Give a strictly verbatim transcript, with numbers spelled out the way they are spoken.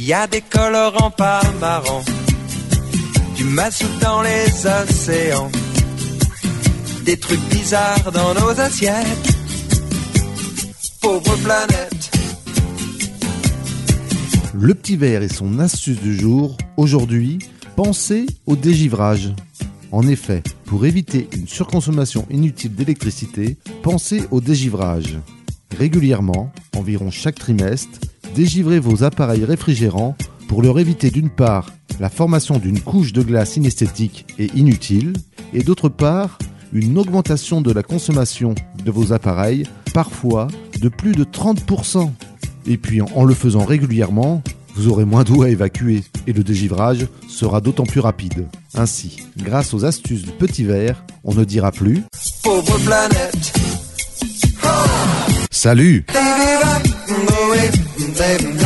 y a des colorants pas marrants, du mazout dans les océans, des trucs bizarres dans nos assiettes. Pauvre planète. Le petit verre et son astuce du jour. Aujourd'hui, pensez au dégivrage. En effet, pour éviter une surconsommation inutile d'électricité, pensez au dégivrage. Régulièrement, environ chaque trimestre, dégivrez vos appareils réfrigérants pour leur éviter d'une part la formation d'une couche de glace inesthétique et inutile, et d'autre part une augmentation de la consommation de vos appareils, parfois de plus de trente pour cent. Et puis en le faisant régulièrement, vous aurez moins d'eau à évacuer et le dégivrage sera d'autant plus rapide. Ainsi, grâce aux astuces du petit verre, on ne dira plus « Pauvre planète !» Salut!